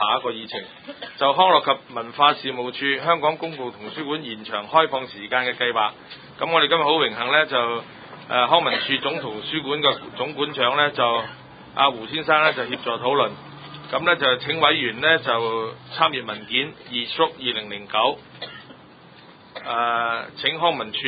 下一個議程，就康樂及文化事務處香港公共圖書館延長開放時間嘅計劃。咁我哋今日好榮幸呢，就康文署總圖書館嘅總館長呢，就阿胡先生呢，就協助討論。咁呢，就請委員呢，就參閱文件2/2009。請康文署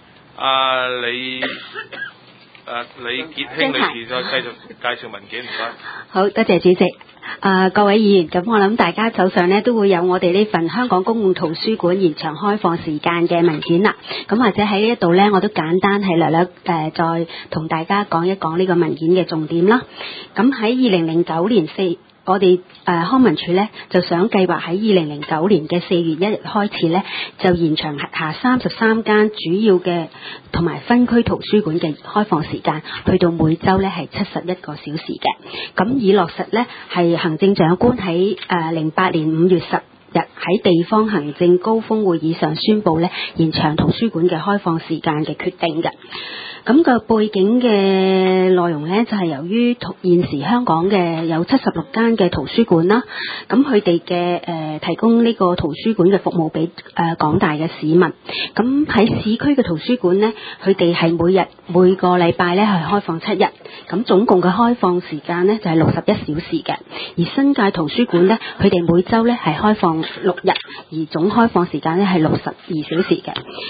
李潔興女士再繼續介紹文件，唔該。 好，多謝主席。各位議員，咁我諗大家手上呢都會有我哋呢份香港公共圖書館延長開放時間嘅文件啦。咁或者喺呢一度呢，我都簡單係略略再同大家講一講呢個文件嘅重點啦。咁喺2009年我哋康文署呢就想計劃喺2009年嘅4月1日開始呢，就延長轄下33間主要嘅同埋分區圖書館嘅開放時間，去到每週呢係71個小時嘅。咁以落實呢係行政長官喺08年5月10日喺地方行政高峰會議上宣布呢延長圖書館嘅開放時間嘅決定嘅。咁個背景嘅內容呢，就係由於現時香港嘅有76間嘅圖書館啦，咁佢哋嘅提供呢個圖書館嘅服務俾廣大嘅市民。咁喺市區嘅圖書館呢，佢哋係每個禮拜呢係開放7日，咁總共嘅開放時間呢就係61小時嘅。而新界圖書館呢，佢哋每週呢係開放6日，而總開放時間呢係62小時嘅。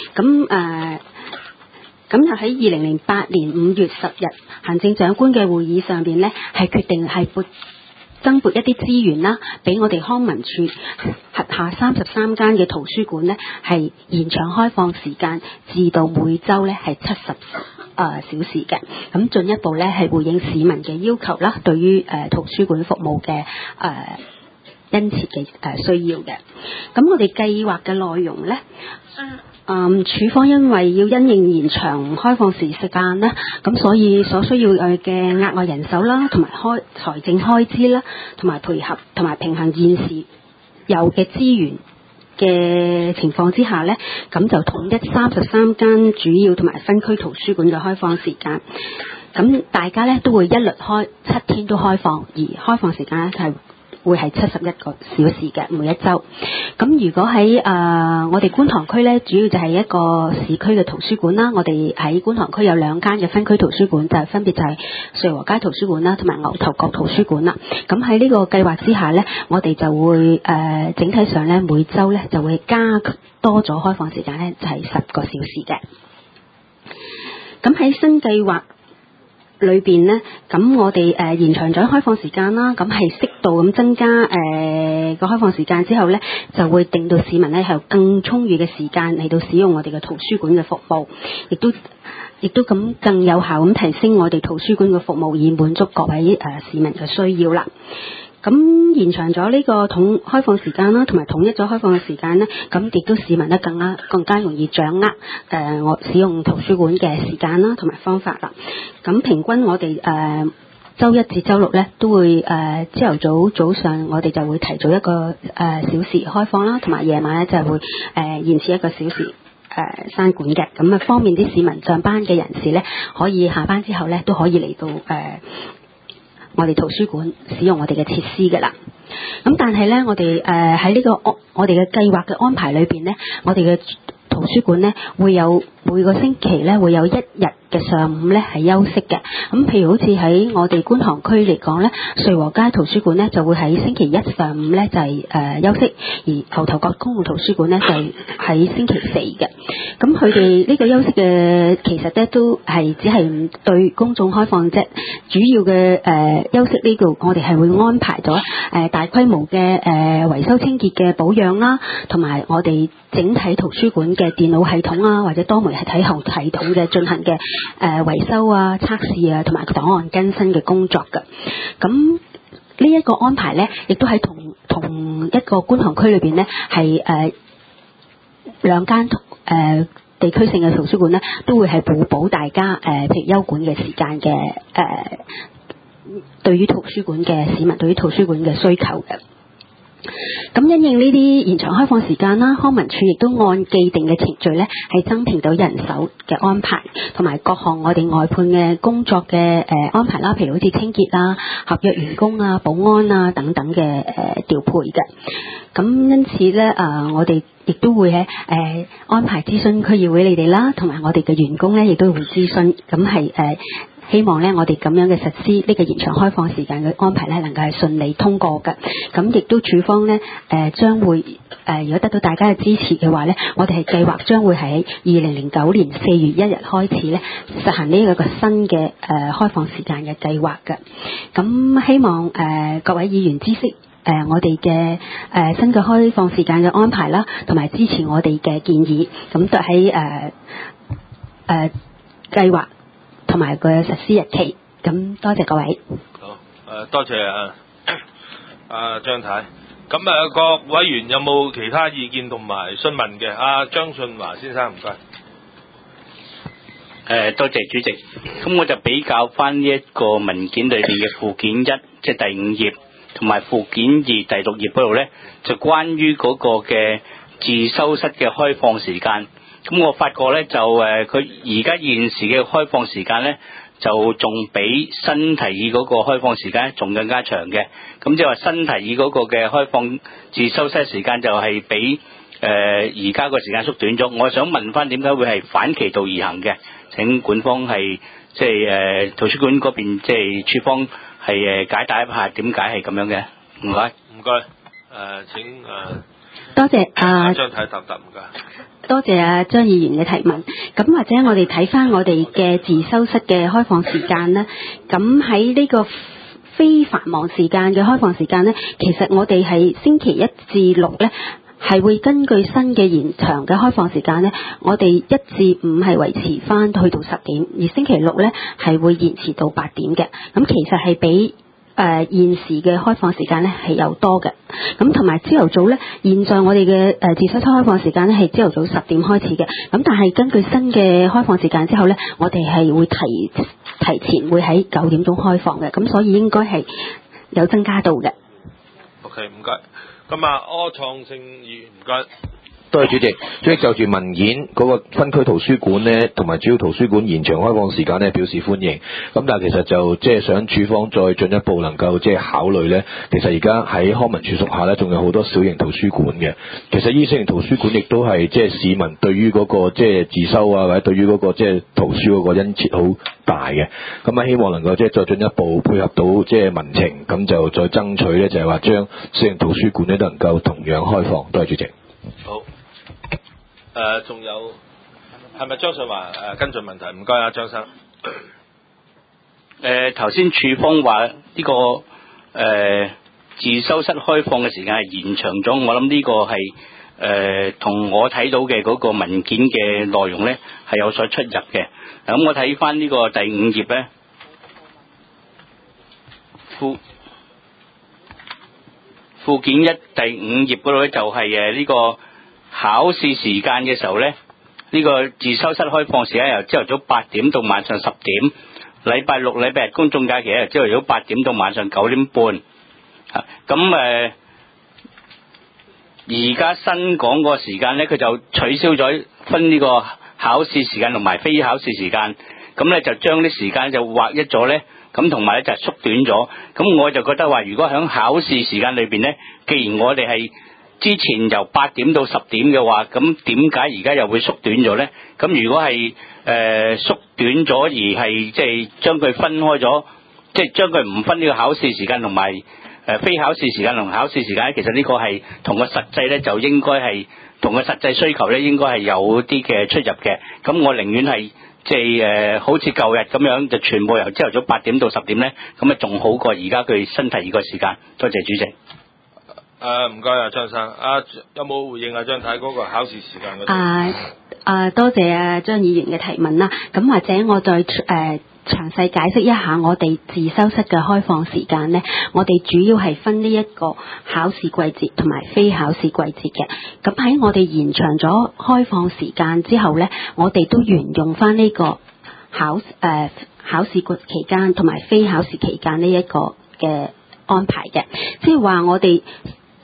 咁就喺2008年5月10日，行政長官嘅會議上邊呢，係決定係增撥一啲資源啦，俾我哋康文署轄下33間嘅圖書館呢，係延長開放時間至到每週呢係70小時嘅。咁進一步呢係回應市民嘅要求啦，對於圖書館服務嘅殷切嘅需要嘅。咁我哋計劃嘅內容呢，署方因為要因應延長開放時間啦，咁所以所需要嘅額外人手啦，同埋財政開支啦，同埋配合同埋平衡現時有嘅資源嘅情況之下呢，咁就統一33間主要同埋分區圖書館嘅開放時間。咁大家呢都會一律開7天都開放，而開放時間呢係會係71個小時嘅每一週。咁如果喺我哋觀塘區呢，主要就係一個市區嘅圖書館啦。我哋喺觀塘區有2間嘅分區圖書館，就係分別就係瑞和街圖書館啦，同埋牛頭角圖書館啦。咁喺呢個計劃之下呢，我哋就會整體上呢，每週呢就會加多咗開放時間呢，就係10個小時嘅。咁喺新計劃裏邊呢，咁我哋延長咗開放時間啦，咁係適度咁增加個開放時間之後呢，就會令到市民呢有更充裕嘅時間嚟到使用我哋嘅圖書館嘅服務，亦都咁更有效咁提升我哋圖書館嘅服務，以滿足各位市民嘅需要啦。咁延長咗呢個開放時間啦，同埋統一咗開放嘅時間呢，咁亦都市民呢更加容易掌握我使用圖書館嘅時間啦，同埋方法啦。咁平均我哋週1至週6呢都會朝頭早上我哋就會提早1個小時開放啦，同埋夜晚呢就會延遲1個小時閂館嘅。咁啊方便啲市民上班嘅人士呢，可以下班之後呢都可以嚟到我哋圖書館使用我哋嘅設施嘅啦。咁但係呢，我哋喺呢個我哋嘅計劃嘅安排裏邊呢，我哋嘅圖書館呢會有每個星期呢會有1日嘅上午呢係休息嘅。咁譬如好似喺我哋觀塘區嚟講呢，瑞和街圖書館呢就會喺星期1上午呢就係休息，而牛頭角公共圖書館呢就係喺星期4嘅。咁佢哋呢個休息嘅其實呢都係只係唔對公眾開放啫，主要嘅休息呢度我哋係會安排咗大規模嘅維修清潔嘅保養啦，同埋我哋整體圖書館嘅電腦系統啊，或者多媒體系統嘅進行嘅維修啊、測試啊，同埋檔案更新嘅工作㗎。咁呢一個安排呢，亦都喺同一個觀塘區裏邊呢，係2間地區性嘅圖書館呢，都會係互補大家譬如休館嘅時間嘅對於圖書館嘅市民對於圖書館嘅需求嘅。 咁因應呢啲延長開放時間啦，康文署亦都按既定嘅程序咧，係增聘到人手嘅安排，同埋各項我哋外判嘅工作嘅安排啦，譬如好似清潔啦、合約員工啊、保安啊等等嘅調配嘅。咁因此咧我哋亦都會安排諮詢區議會你哋啦，同埋我哋嘅員工咧，亦都會諮詢，咁係希望咧，我哋咁樣嘅實施呢個延長開放時間嘅安排咧，能夠係順利通過嘅。咁亦都署方咧將會如果得到大家嘅支持嘅話咧，我哋係計劃將會喺2009年4月1日開始咧實行呢一個新嘅開放時間嘅計劃嘅。咁希望各位議員知悉我哋嘅新嘅開放時間嘅安排啦，同埋支持我哋嘅建議，咁就喺計劃同埋個實施日期。咁多謝各位。 好，多謝張太。咁各委員有冇其他意見同埋詢問嘅？張信華先生，唔該。 多謝主席。咁我就比較翻呢一個文件裏邊嘅附件1，即係第5頁，同埋附件2第6頁嗰度咧，就關於嗰個嘅自修室嘅開放時間。咁我發覺咧就佢而家現時嘅開放時間咧，就仲比新提議嗰個開放時間仲更加長嘅。咁即係話新提議嗰個嘅開放自修室時間就係比而家個時間縮短咗。我想問翻點解會係反其道而行嘅？請管方係即係圖書館嗰邊即係處方係解答一下點解係咁樣嘅？唔該， 唔該。請多謝張太答，唔該。 多謝張議員嘅提問。咁或者我哋睇翻我哋嘅自修室嘅開放時間咧，咁喺呢個非繁忙時間嘅開放時間咧，其實我哋係星期1至6咧，係會根據新嘅延長嘅開放時間咧，我哋1至5係維持翻去到10點，而星期6咧係會延遲到8點嘅。咁其實係比現時嘅開放時間咧係有多嘅。咁同埋朝頭早咧，現在我哋嘅自修室開放時間咧係朝頭早10點開始嘅。咁但係根據新嘅開放時間之後咧，我哋係會提前會喺9點鐘開放嘅。咁所以應該係有增加到嘅。 OK， 唔該。咁柯創盛議員，唔該。 多謝主席。主席就住文件嗰個分區圖書館呢，同埋主要圖書館延長開放時間呢，表示歡迎。咁但係其實就即係想署方再進一步能夠即係考慮呢。其實而家喺康文署屬下呢，仲有好多小型圖書館嘅。其實呢小型圖書館亦都係即係市民對於嗰個即係自修或者對於嗰個即係圖書嗰個殷切好大嘅。咁希望能夠即係再進一步配合到即係民情，咁就再爭取呢，就係話將小型圖書館呢都能夠同樣開放。多謝主席。 好。仲有係咪張信華跟進問題？唔該張生。 頭先署方話呢個自修室開放嘅時間係延長咗，我諗呢個係同我睇到嘅嗰個文件嘅內容咧係有所出入嘅。咁我睇翻呢個第5頁咧，附件1第5頁嗰度咧就係呢個考試時間嘅時候咧，呢個自修室開放時間由朝頭早8點到晚上10點，禮拜六、禮拜日公眾假期由朝頭早8點到晚上9點半。咁而家新講個時間咧，佢就取消咗分呢個考試時間同埋非考試時間，咁咧就將啲時間就劃一咗咧，咁同埋咧就縮短咗。咁我就覺得話，如果喺考試時間裏邊咧，既然我哋係之前由8點到10點嘅話，咁點解而家又會縮短咗呢？咁如果係縮短咗而係即係將佢分開咗，即係將佢唔分呢個考試時間同埋非考試時間同考試時間，其實呢個係同個實際呢，就應該係同個實際需求呢，應該係有啲嘅出入嘅。咁我寧願係即係好似舊日咁樣，就全部由朝頭早8點到10點呢，咁啊仲好過而家佢新提議個時間。多謝主席。 唔該張生。有冇回應張太嗰個考試時間嗰度？ 多謝張議員嘅提問啦。咁或者我再詳細解釋一下我哋自修室嘅開放時間呢。我哋主要係分呢一個考試季節同埋非考試季節嘅。咁喺我哋延長咗開放時間之後呢，我哋都沿用翻呢個考試期間同埋非考試期間呢一個嘅安排嘅。即係話我哋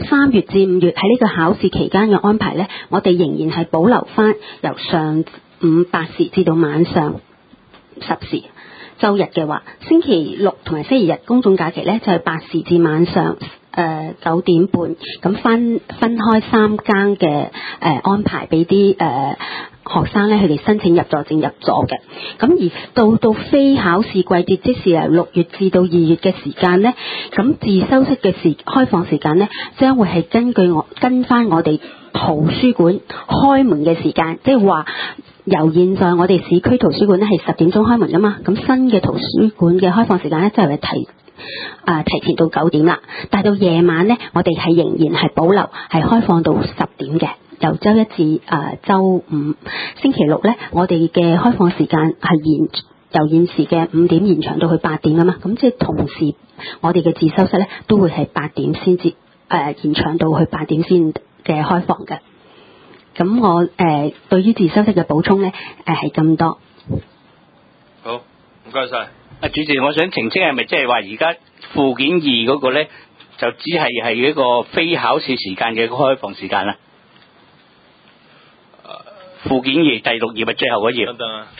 3月至5月喺呢個考試期間嘅安排呢，我哋仍然係保留翻由上午8時至到晚上10時。週日嘅話，星期六同埋星期日公眾假期呢，就係8時至晚上9點半，咁分開3更嘅安排俾啲學生呢，佢哋申請入座證入座嘅。咁而到非考試季節，即是由6月至到2月嘅時間呢，咁自修室嘅開放時間呢，將會係跟翻我哋圖書館開門嘅時間，即係話由現在我哋市區圖書館呢係10點鐘開門噶嘛，咁新嘅圖書館嘅開放時間呢，就係提前到9點啦。但係到夜晚呢，我哋係仍然係保留係開放到10點嘅，由週一至週五。星期六呢，我哋嘅開放時間係由現時嘅5點延長到去8點啊嘛，咁即係同時我哋嘅自修室呢，都會係8點先至延長到去8點先嘅開放嘅。咁我對於自修室嘅補充呢，係咁多。 好，唔該晒。 主席，我想澄清係咪即係話而家附件2嗰個咧，就只係一個非考試時間嘅開放時間啦？附件2第6頁係最後嗰頁。 等等啊。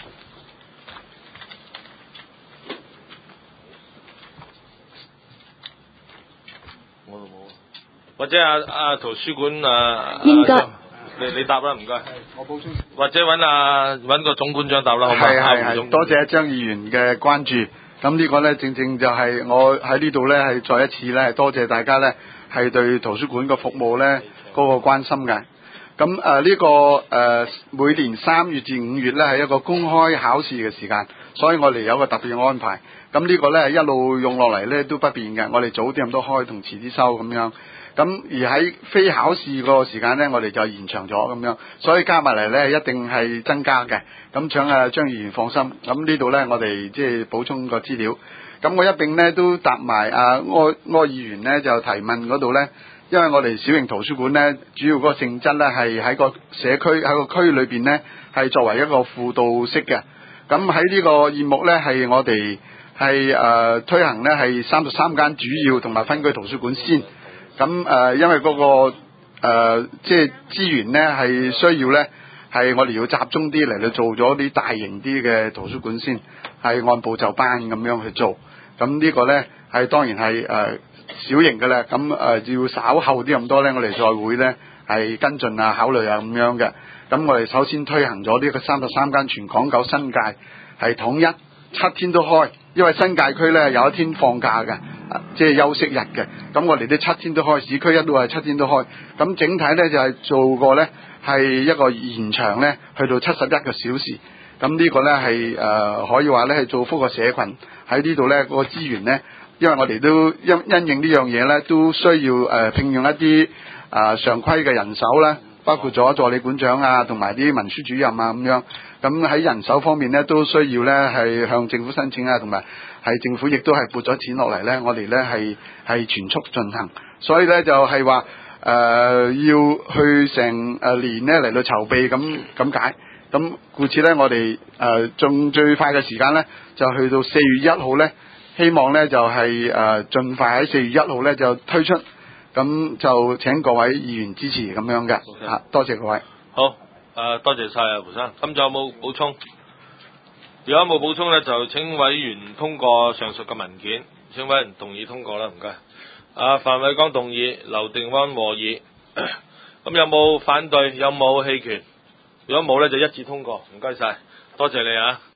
我都冇。或者圖書館應該。 你答啦，唔該。 我補充。 或者揾個總館長答啦，好唔好？ 係，多謝張議員嘅關注。咁呢個呢，正正就係我喺呢度呢，係再一次呢，多謝大家呢，係對圖書館個服務呢嗰個關心嘅。咁呢個每年3月至5月呢，係一個公開考試嘅時間，所以我哋有個特別嘅安排。咁呢個呢，一路用落嚟呢都不變嘅，我哋早啲咁多開同遲啲收咁樣。咁而喺非考試個時間呢，我哋就延長咗咁樣，所以加埋嚟呢，一定係增加嘅。咁請張議員放心。咁呢度呢，我哋即係補充個資料。咁我一並呢都答埋柯議員呢就提問嗰度呢，因為我哋小型圖書館呢，主要嗰個性質呢係喺個社區喺個區裏邊呢，係作為一個輔導式嘅。咁喺呢個業務呢，係我哋係推行呢係33間主要同埋分區圖書館先。咁因為嗰個即係資源呢係需要呢，係我哋要集中啲嚟到做咗啲大型啲嘅圖書館先，係按部就班咁樣去做。咁呢個呢係當然係小型嘅啦。咁要稍後啲咁多呢，我哋再會呢係跟進考慮咁樣嘅。咁我哋首先推行咗呢個33間全港9新界係統一7天都開，因為新界區呢有1天放假嘅。即係休息日嘅，咁我哋都7天都開，市區一路係7天都開，咁整體呢就係做過呢係一個延長呢去到71個小時，咁呢個呢係可以話呢係造福個社群喺呢度呢個資源呢，因為我哋都因應呢樣嘢呢，都需要聘用一啲常規嘅人手啦，包括咗助理館長同埋啲文書主任咁樣，咁喺人手方面呢，都需要呢係向政府申請同埋係政府亦都係撥咗錢落嚟呢，我哋呢係全速進行，所以呢就係話要去成年呢嚟到籌備咁解，咁故此呢，我哋仲最快嘅時間呢，就去到4月1號呢，希望呢就係盡快喺4月1號呢就推出，咁就請各位議員支持咁樣嘅。多謝各位。 好，多謝晒胡生。咁仲有冇補充？如果冇補充呢，就請委員通過上述嘅文件。請委員動議通過啦，唔該。范偉剛動議，劉定安和議。咁有冇反對？有冇棄權？如果冇呢，就一致通過。唔該晒，多謝你啊。